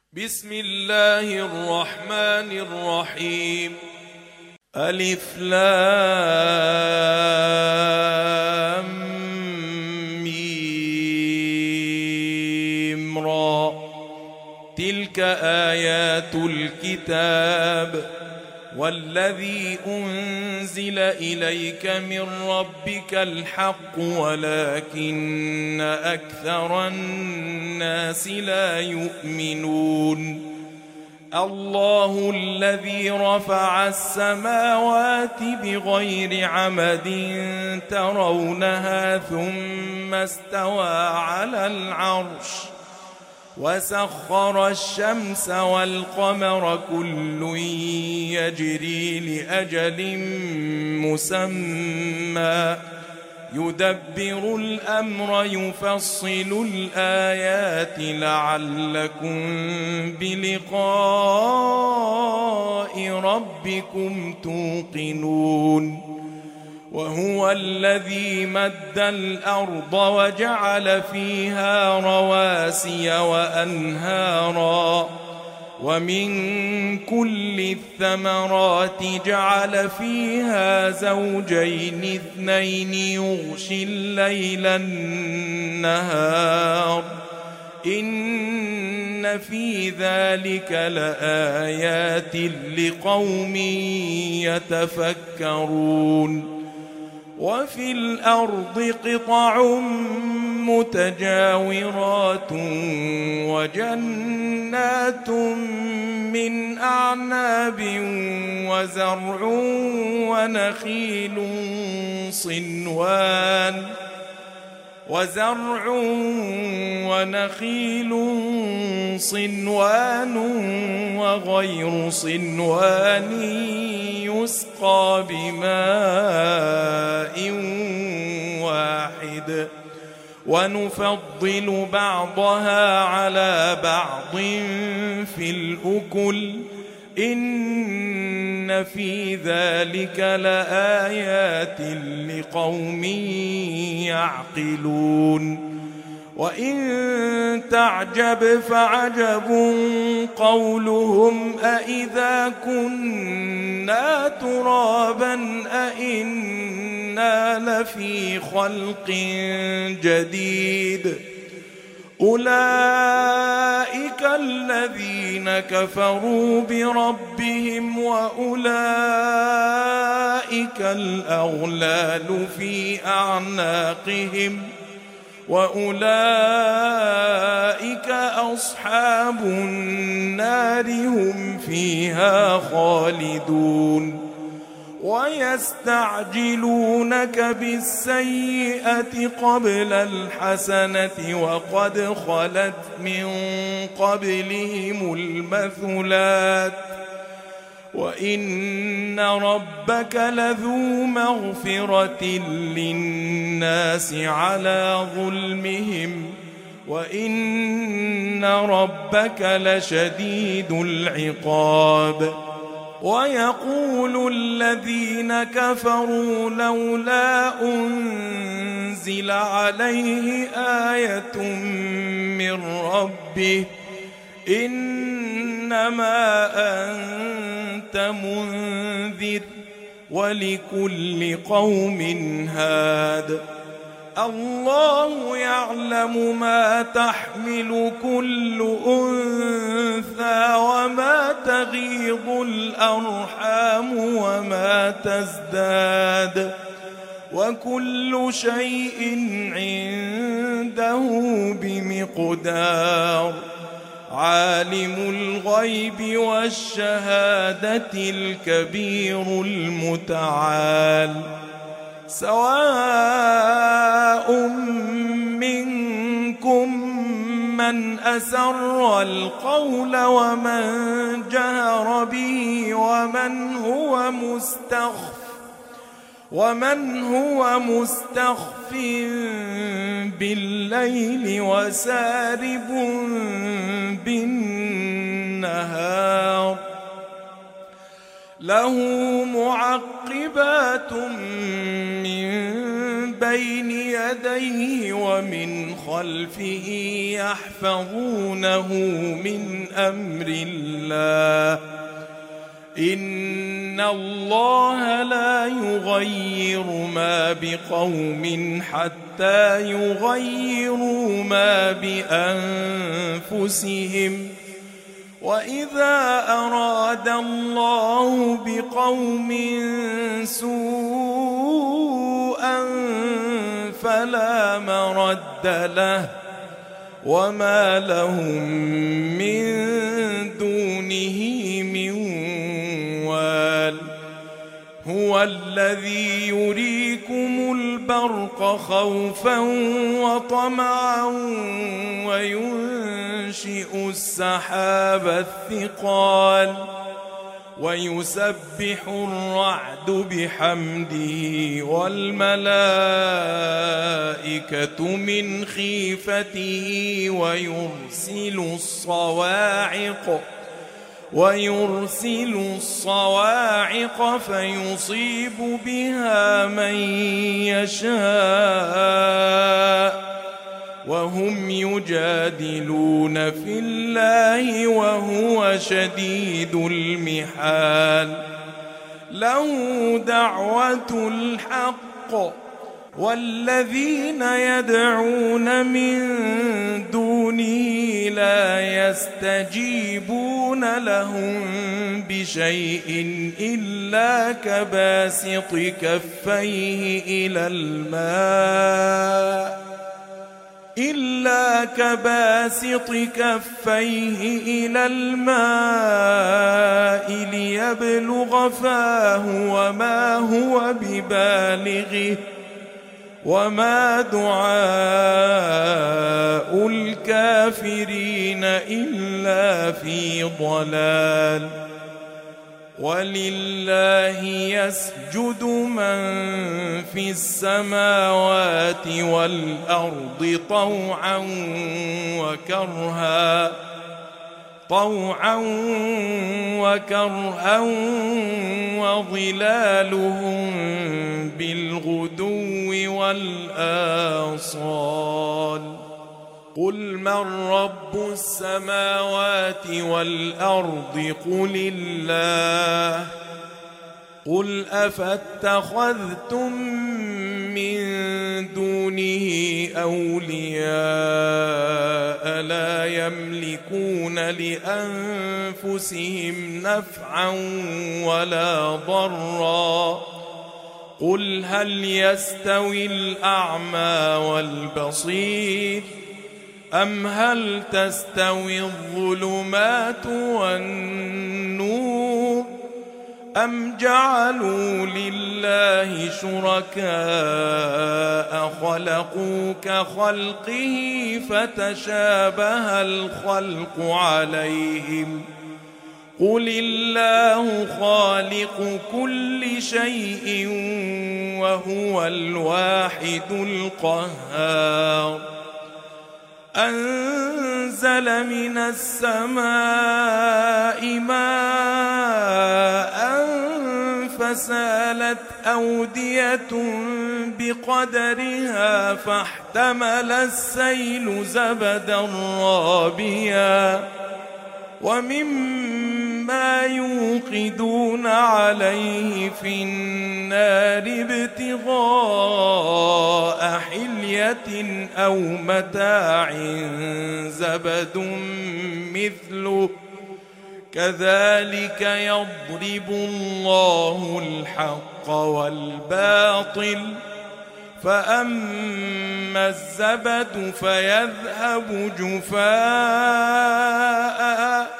بسم الله الرحمن الرحيم. ألف لام ميم را، تلك آيات الكتاب والذي أنزل إليك من ربك الحق ولكن أكثر الناس لا يؤمنون. الله الذي رفع السماوات بغير عمد ترونها ثم استوى على العرش وسخر الشمس والقمر كل يجري لأجل مسمى يدبر الأمر يفصل الآيات لعلكم بلقاء ربكم توقنون. وهو الذي مد الأرض وجعل فيها رواسي وأنهارا ومن كل الثمرات جعل فيها زوجين اثنين يغشي الليل النهار إن في ذلك لآيات لقوم يتفكرون. وفي الأرض قطع متجاورات وجنات من أعناب وزرع ونخيل صنوان وغير صنوان يسقى بماء واحد ونفضل بعضها على بعض في الأكل إن في ذلك لآيات لقوم يعقلون. وإن تعجب فعجب قولهم أإذا كنا ترابا أإنا لفي خلق جديد أولئك الذين كفروا بربهم وأولئك الأغلال في أعناقهم وأولئك أصحاب النار هم فيها خالدون. ويستعجلونك بالسيئة قبل الحسنة وقد خلت من قبلهم المثلات وإن ربك لذو مغفرة للناس على ظلمهم وإن ربك لشديد العقاب. ويقول الذين كفروا لولا أنزل عليه آية من ربه إنما أنت منذر ولكل قوم هاد. الله يعلم ما تحمل كل أنثى وما تغيض الأرحام وما تزداد وكل شيء عنده بمقدار. عالم الغيب والشهادة الكبير المتعال. سواء منكم من أسر القول ومن جهر به ومن هو مستخف بالليل وسارب بالنهار. له معقبات من بين يديه ومن خلفه يحفظونه من أمر الله إن الله لا يغير ما بقوم حتى يغيروا ما بأنفسهم وإذا أراد الله بقوم سوءا فلا مرد له وما لهم من دونه من وال هو الذي يريكم البرق خوفا وطمعا وينشئ السحاب الثقال ويسبح الرعد بحمده والملائكة من خيفته ويرسل الصواعق فيصيب بها من يشاء وهم يجادلون في الله وهو شديد المحال له دعوة الحق والذين يدعون من دونه لا يستجيبون لهم بشيء إلا كباسط كفيه إلى الماء ليبلغ فاه وما هو ببالغه وما دعاء الكافرين إلا في ضلال ولله يسجد من في السماوات والأرض طوعا وكرها وظلالهم بالغدو والآصال قل من رب السماوات والأرض قل الله قل أفاتخذتم من دونه أولياء لا يملكون لأنفسهم نفعا ولا ضرا قل هل يستوي الأعمى والبصير أم هل تستوي الظلمات والنور أم جعلوا لله شركاء خلقوا كخلقه فتشابه الخلق عليهم قل الله خالق كل شيء وهو الواحد القهار أنزل من السماء ماء فسالت أودية بقدرها فاحتمل السيل زبدا رابيا ومما يوقدون عليه في النار ابتغاء حلية أو متاع زبد مثله كذلك يضرب الله الحق والباطل فأما الزبد فيذهب جفاء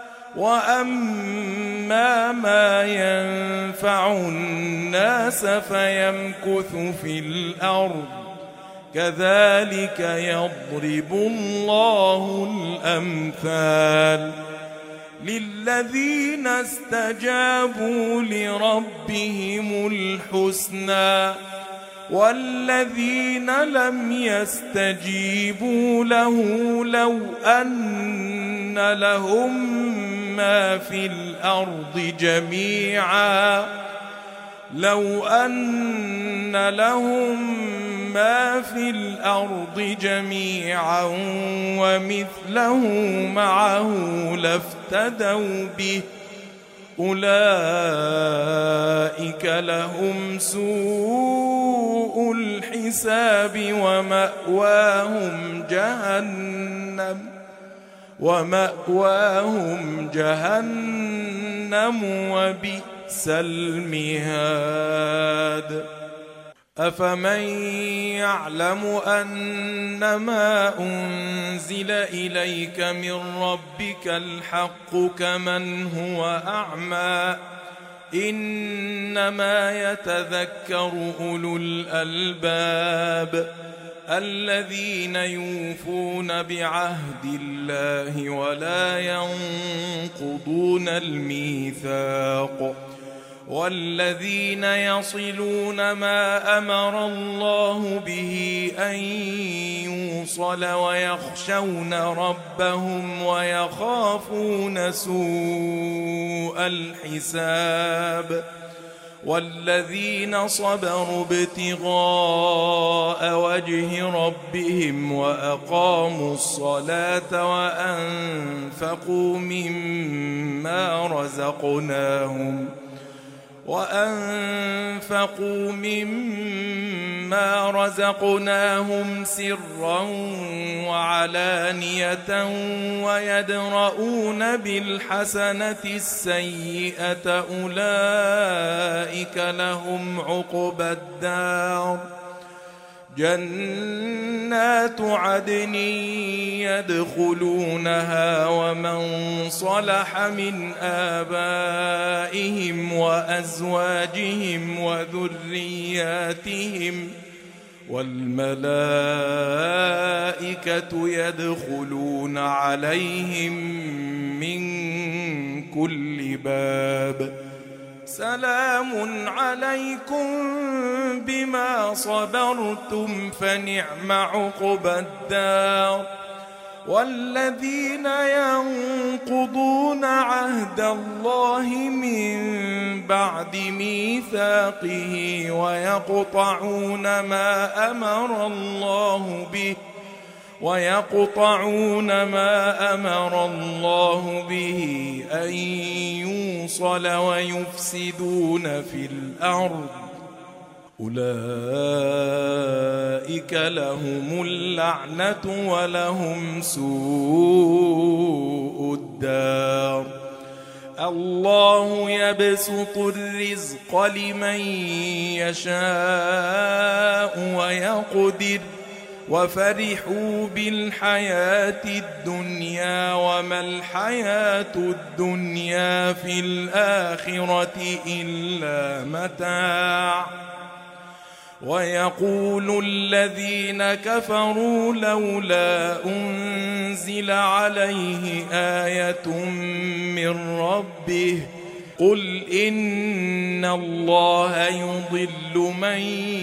وأما ما ينفع الناس فيمكث في الأرض كذلك يضرب الله الأمثال للذين استجابوا لربهم الحسنى والذين لم يستجيبوا له لو أن لهم ما في الأرض جميعا لو أن لهم ما في الأرض جميعا ومثله معه لافتدوا به أولئك لهم سوء الحساب ومأواهم جهنم وبئس المهاد أفمن يعلم أنما أنزل إليك من ربك الحق كمن هو أعمى إنما يتذكر أولو الألباب الذين يوفون بعهد الله ولا ينقضون الميثاق والذين يصلون ما أمر الله به أن يوصل ويخشون ربهم ويخافون سوء الحساب والذين صبروا ابتغاء وجه ربهم وأقاموا الصلاة وأنفقوا مما رزقناهم سرا وعلانية ويدرؤون بالحسنة السيئة أولئك لهم عقبى الدار جنات عدن يدخلونها ومن صلح من آبائهم وأزواجهم وذرياتهم والملائكة يدخلون عليهم من كل باب سلام عليكم بما صبرتم فنعم عقبى الدار والذين ينقضون عهد الله من بعد ميثاقه ويقطعون ما أمر الله به أن يوصل ويفسدون في الأرض أولئك لهم اللعنة ولهم سوء الدار الله يبسط الرزق لمن يشاء ويقدر وفرحوا بالحياة الدنيا وما الحياة الدنيا في الآخرة إلا متاع ويقول الذين كفروا لولا أنزل عليه آية من ربه قل إن الله يضل من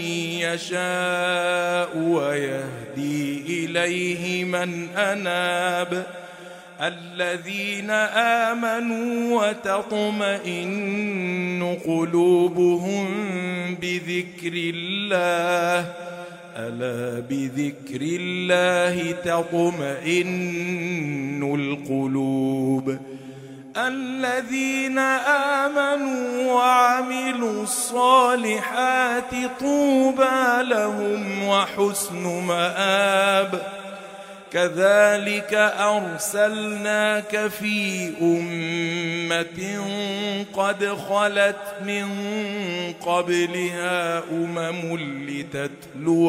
يشاء ويهدي إليه من أناب الذين آمنوا وتطمئن قلوبهم بذكر الله ألا بذكر الله تطمئن القلوب الذين آمنوا وعملوا الصالحات طوبى لهم وحسن مآب كذلك أرسلناك في أمة قد خلت من قبلها لتتلو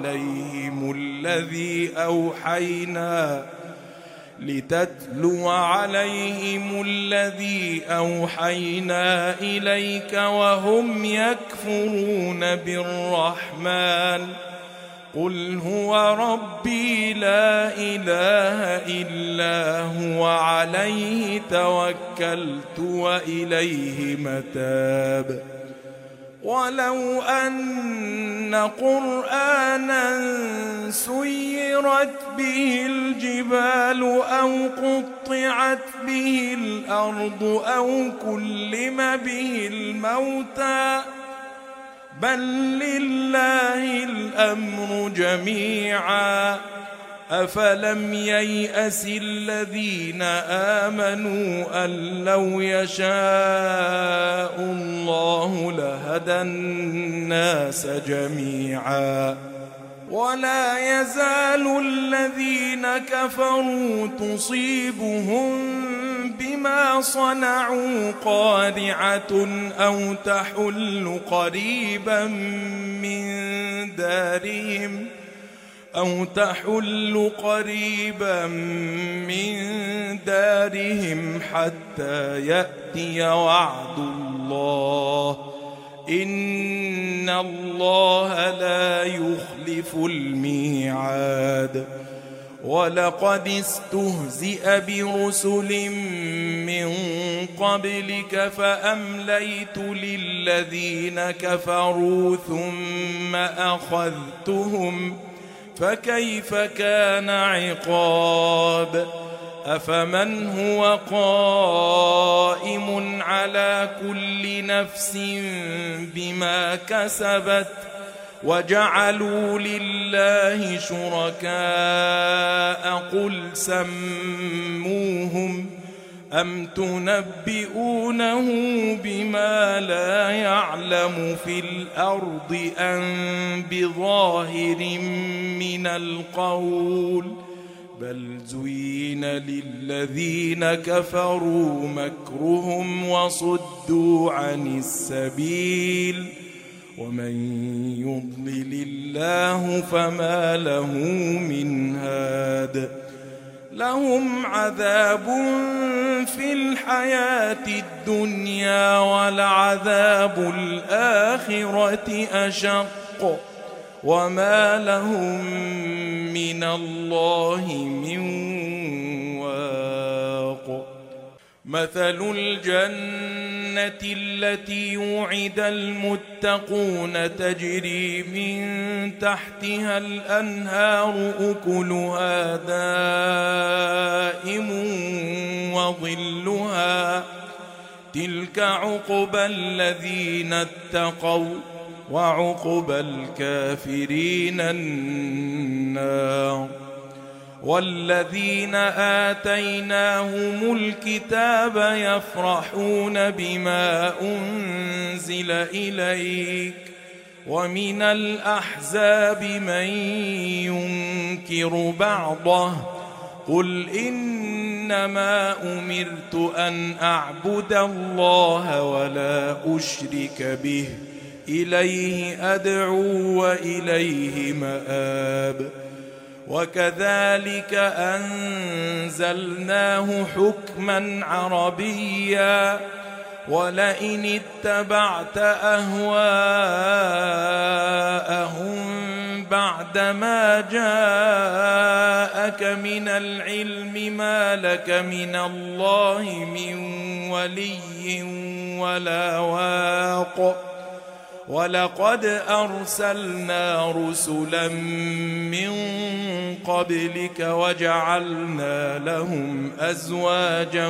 عليهم الذي أوحينا إليك وهم يكفرون بالرحمن قل هو ربي لا إله إلا هو عليه توكلت وإليه متاب ولو أن قرآنا سيرت به الجبال أو قطعت به الأرض أو كلم به الموتى بل لله الأمر جميعا أفلم ييأس الذين آمنوا أن لو يشاء الله لهدى الناس جميعا ولا يزال الذين كفروا تصيبهم بما صنعوا قارعة أو تحل قريبا من دارهم حتى يأتي وعد الله إن الله لا يخلف الميعاد ولقد استهزئ برسل من قبلك فأمليت للذين كفروا ثم أخذتهم فكيف كان عقاب أفمن هو قائم على كل نفس بما كسبت وجعلوا لله شركاء قل سموهم أم تنبئونه بما لا يعلم في الأرض أم بظاهر من القول بل زين للذين كفروا مكرهم وصدوا عن السبيل ومن يضلل الله فما له من هاد لهم عذاب في الحياة الدنيا ولعذاب الآخرة أشق وما لهم من الله من واق مثل الجنة التي يوعد المتقون تجري من تحتها الأنهار أكلها دائم وظلها تلك عقبى الذين اتقوا وعقبى الكافرين النار والذين آتيناهم الكتاب يفرحون بما أنزل إليك ومن الأحزاب من ينكر بعضه قل إنما أمرت أن أعبد الله ولا أشرك به إليه أدعو وإليه مآب وكذلك أنزلناه حكما عربيا ولئن اتبعت أهواءهم بعدما جاءك من العلم ما لك من الله من ولي ولا واق ولقد أرسلنا رسلا من قبلك وجعلنا لهم أزواجا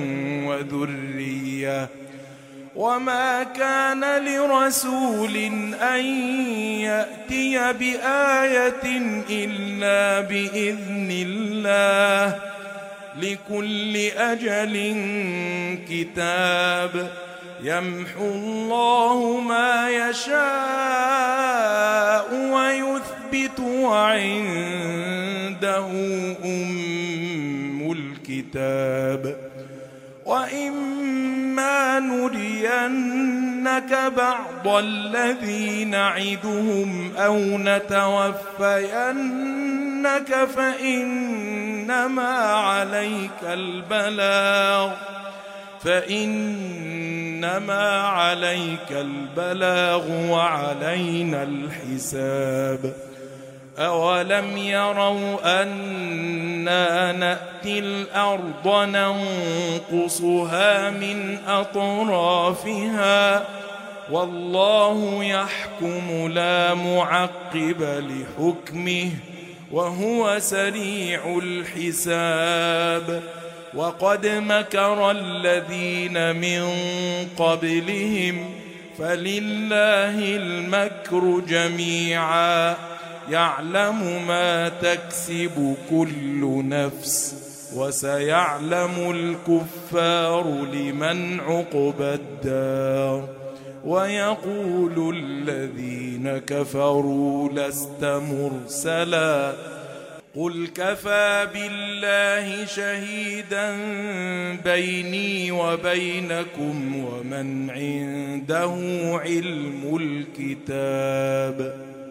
وذرية وما كان لرسول أن يأتي بآية إلا بإذن الله لكل أجل كتاب يمحو الله ما يشاء ويثبت وعنده أم الكتاب وإما نرينك بعض الذي نعدهم أو نتوفينك فإنما عليك البلاغ وعلينا الحساب أولم يروا أنا نأتي الأرض ننقصها من أطرافها والله يحكم لا معقب لحكمه وهو سريع الحساب وقد مكر الذين من قبلهم فلله المكر جميعا يعلم ما تكسب كل نفس وسيعلم الكفار لمن عقبى الدار ويقول الذين كفروا لست مرسلا قل كفى بالله شهيدا بيني وبينكم ومن عنده علم الكتاب